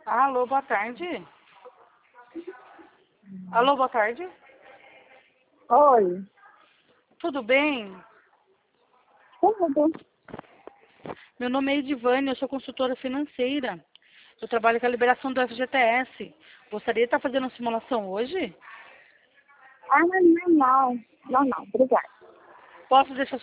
Alô, boa tarde. Alô, boa tarde. Oi. Tudo bem? Tudo. Meu nome é Edivane, eu sou consultora financeira. Eu trabalho com a liberação do FGTS. Gostaria de estar fazendo uma simulação hoje? Ah, não. Não, obrigada. Posso deixar